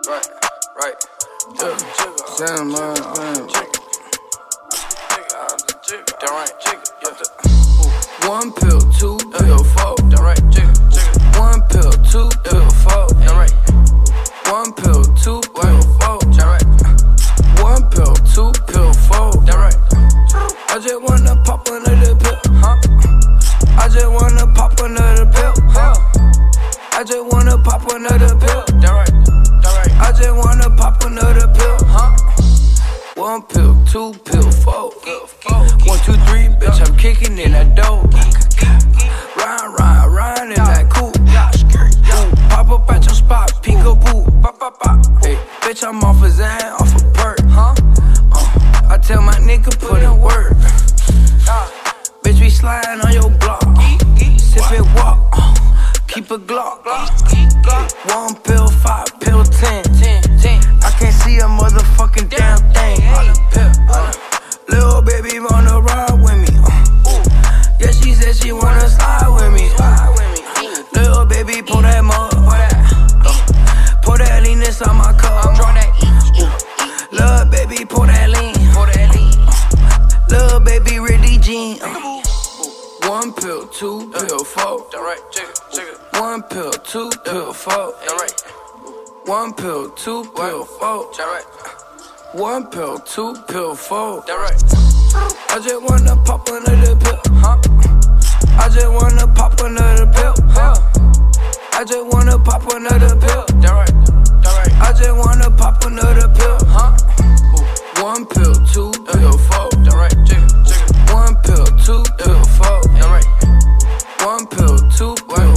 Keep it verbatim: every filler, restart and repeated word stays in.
right, right. Yeah. Send my man. One pill, two pill, four. One pill, two pill, four. One pill, two pill, four. One pill, two pill, four. I just wanna pop another pill, huh? I just wanna pop another pill, huh? I just wanna pop another pill. I just wanna pop another pill, huh? One pill, two pill, four. One, two, three, bitch, I'm kicking in that dough. Ride, ride, ride in that coupe. Pop up at your spot, peekaboo. Hey, bitch, I'm off a Zan, off a perk, huh? Uh, I tell my nigga put in work. Bitch, we sliding on your block. Sip it, walk, uh, keep a Glock. One pill, five pill, ten. I can't see a motherfucking damn thing. Uh, Lil' baby wanna ride with me. Uh, yeah, she said she wanna slide with me. Uh, Lil' baby, pull that mug. Uh, pour that lean inside my cup. Uh, Lil' baby, pull that lean. Uh, Lil' baby, really Jean. Uh, one pill, two pill, four. One pill, two pill, four. One pill, two pill, four. One pill, two pill, four. I just wanna pop another pill, huh? I just wanna pop another pill, huh? I just wanna pop another pill. I just wanna pop another pill, huh? One pill, two pill, four. One pill, two pill, four. One pill, two pill,